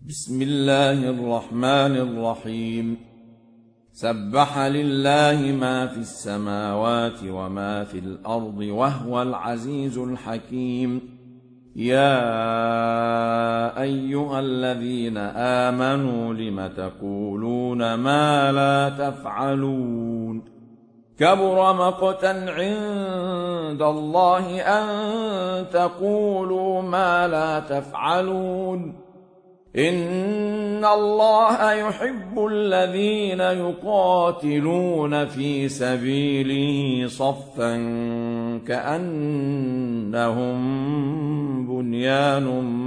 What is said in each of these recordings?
بسم الله الرحمن الرحيم. سبح لله ما في السماوات وما في الأرض وهو العزيز الحكيم. يا أيها الذين آمنوا لم تقولون ما لا تفعلون؟ كبر مقتا عند الله أن تقولوا ما لا تفعلون. إن الله يحب الذين يقاتلون في سبيله صفا كأنهم بنيان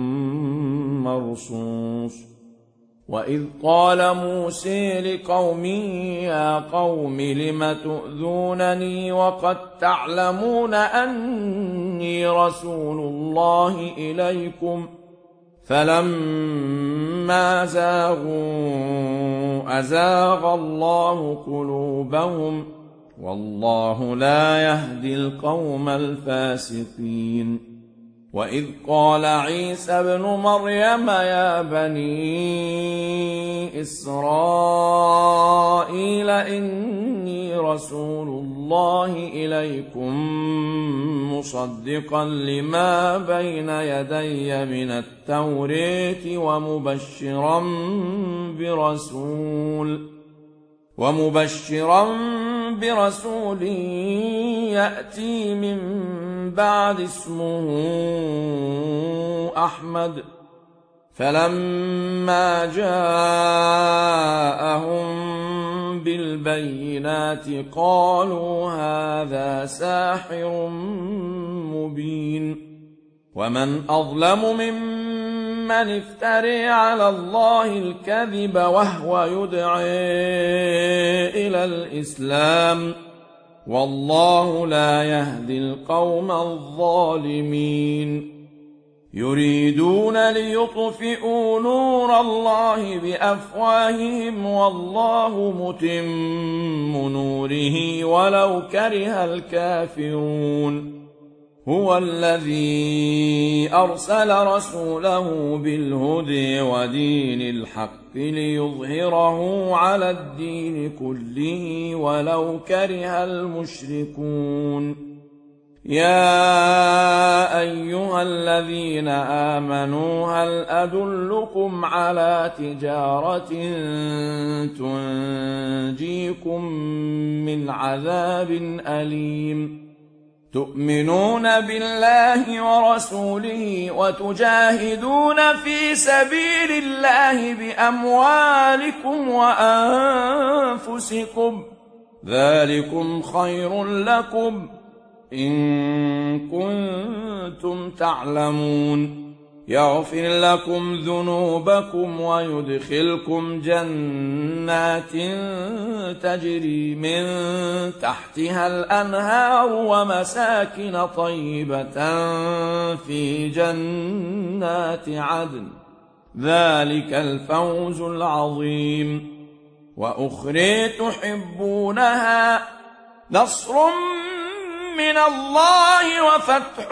مرصوص. وإذ قال موسى لقومه يا قوم لم تؤذونني وقد تعلمون أني رسول الله إليكم فلما زاغوا أزاغ الله قلوبهم والله لا يهدي القوم الفاسقين. وإذ قال عيسى ابن مريم يا بني إسرائيل إني رسول الله إليكم مصدقا لما بين يدي من التوراة ومبشرا برسول يأتي من بعد اسمه أحمد. فلما جاءهم بالبينات قالوا هذا ساحر مبين. ومن أظلم ممن افترى على الله الكذب وهو يدعي إلى الإسلام والله لا يهدي القوم الظالمين. يريدون ليطفئوا نور الله بأفواههم والله متم نوره ولو كره الكافرون. هو الذي أرسل رسوله بالهدى ودين الحق ليظهره على الدين كله ولو كره المشركون. يا أيها الذين آمنوا هل أدلكم على تجارة تنجيكم من عذاب أليم؟ تؤمنون بالله ورسوله وتجاهدون في سبيل الله بأموالكم وأنفسكم ذلكم خير لكم إن كنتم تعلمون. يغفر لكم ذنوبكم ويدخلكم جنات تجري من تحتها الأنهار ومساكن طيبة في جنات عدن ذلك الفوز العظيم. وأخرى تحبونها نصر من الله وفتح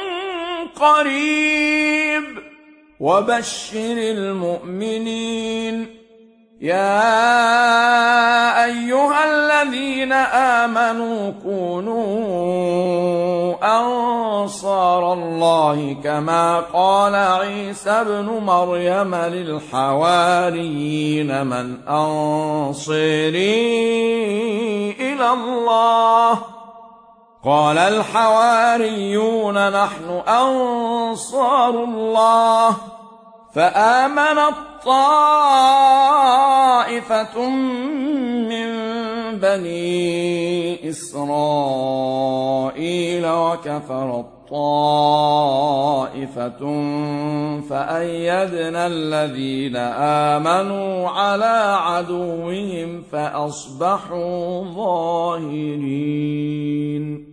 قريب وبشر المؤمنين. يا أيها الذين آمنوا كونوا أنصار الله كما قال عيسى ابن مريم للحواريين من أنصاري إلى الله؟ قال الحواريون نحن أنصار الله. فآمنت طائفة من بني إسرائيل وكفرت طائفة فأيدنا الذين آمنوا على عدوهم فأصبحوا ظاهرين.